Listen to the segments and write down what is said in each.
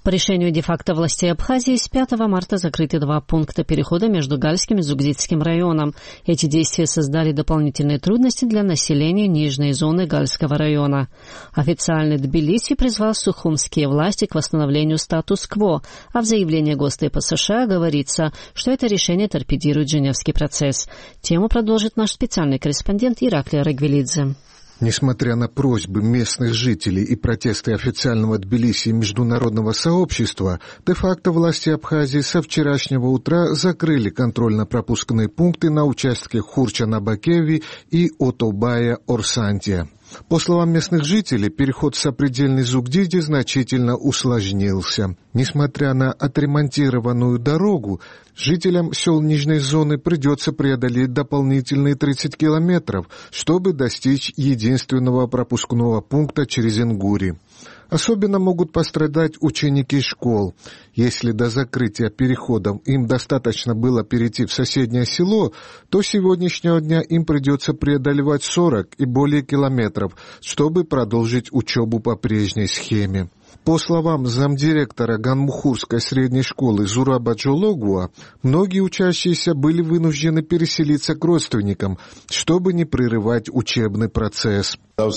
По решению де-факто властей Абхазии с 5 марта закрыты 2 пункта перехода между Гальским и Зугдидским районом. Эти действия создали дополнительные трудности для населения нижней зоны Гальского района. Официальный Тбилиси призвал сухумские власти к восстановлению статус-кво, а в заявлении Госдепа США говорится, что это решение торпедирует Женевский процесс. Тему продолжит наш специальный корреспондент Ираклий Рагвелидзе. Несмотря на просьбы местных жителей и протесты официального Тбилиси и международного сообщества, де-факто власти Абхазии со вчерашнего утра закрыли контрольно-пропускные пункты на участке Хурча-Набакеви и Отобая-Орсантия. По словам местных жителей, переход в сопредельный Зугдиди значительно усложнился. Несмотря на отремонтированную дорогу, жителям сел Нижней зоны придется преодолеть дополнительные 30 километров, чтобы достичь единственного пропускного пункта через Ингури. Особенно могут пострадать ученики школ. Если до закрытия переходов им достаточно было перейти в соседнее село, то с сегодняшнего дня им придется преодолевать 40 и более километров, чтобы продолжить учебу по прежней схеме. По словам замдиректора Ганмухурской средней школы Зураба Джологуа, многие учащиеся были вынуждены переселиться к родственникам, чтобы не прерывать учебный процесс.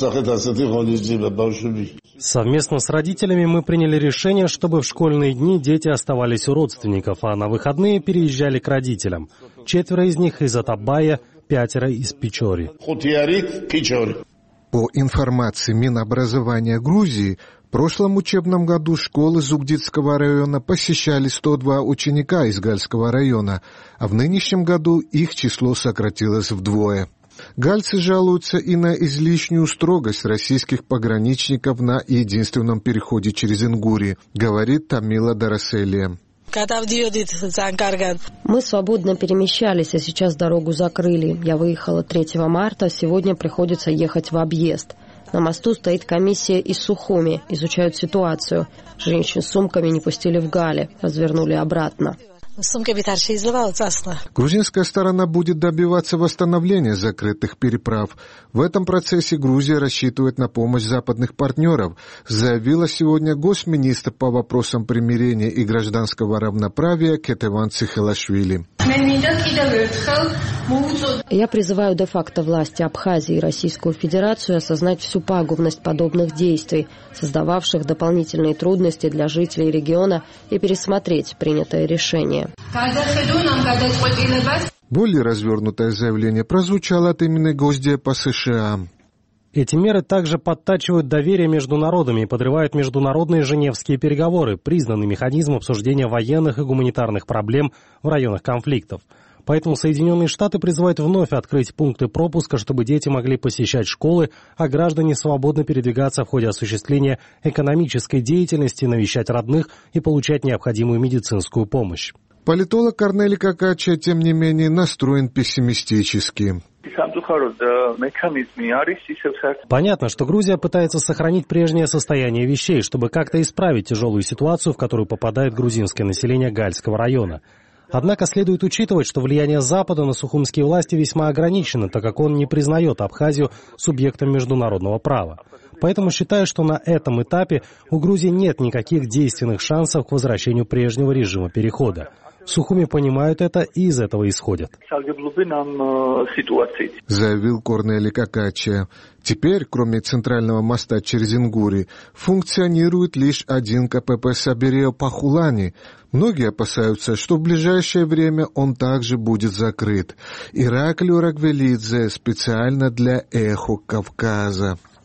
Совместно с родителями мы приняли решение, чтобы в школьные дни дети оставались у родственников, а на выходные переезжали к родителям. 4 из них из Отобая, 5 из Печори. По информации Минобразования Грузии, в прошлом учебном году школы Зугдидского района посещали 102 ученика из Гальского района, а в нынешнем году их число сократилось вдвое. Гальцы жалуются и на излишнюю строгость российских пограничников на единственном переходе через Ингури, говорит Тамила Дараселия. Мы свободно перемещались, а сейчас дорогу закрыли. Я выехала 3 марта, сегодня приходится ехать в объезд. На мосту стоит комиссия из Сухуми, изучают ситуацию. Женщин с сумками не пустили в Гале, развернули обратно. Грузинская сторона будет добиваться восстановления закрытых переправ. В этом процессе Грузия рассчитывает на помощь западных партнеров, заявила сегодня госминистр по вопросам примирения и гражданского равноправия Кетеван Цихелашвили. Я призываю де-факто власти Абхазии и Российскую Федерацию осознать всю пагубность подобных действий, создававших дополнительные трудности для жителей региона, и пересмотреть принятое решение. Более развернутое заявление прозвучало от имени Госдепа США. Эти меры также подтачивают доверие между народами и подрывают международные женевские переговоры, признанный механизм обсуждения военных и гуманитарных проблем в районах конфликтов. Поэтому Соединенные Штаты призывают вновь открыть пункты пропуска, чтобы дети могли посещать школы, а граждане свободно передвигаться в ходе осуществления экономической деятельности, навещать родных и получать необходимую медицинскую помощь. Политолог Корнелий Какача, тем не менее, настроен пессимистически. Понятно, что Грузия пытается сохранить прежнее состояние вещей, чтобы как-то исправить тяжелую ситуацию, в которую попадает грузинское население Гальского района. Однако следует учитывать, что влияние Запада на сухумские власти весьма ограничено, так как он не признает Абхазию субъектом международного права. Поэтому считаю, что на этом этапе у Грузии нет никаких действенных шансов к возвращению прежнего режима перехода. В Сухуми понимают это и из этого исходят. Заявил Корнелий Какача. Теперь, кроме центрального моста через Ингури, функционирует лишь один КПП Сабирео-Пахулани. Многие опасаются, что в ближайшее время он также будет закрыт. Ираклий Рагвелидзе специально для «Эхо Кавказа».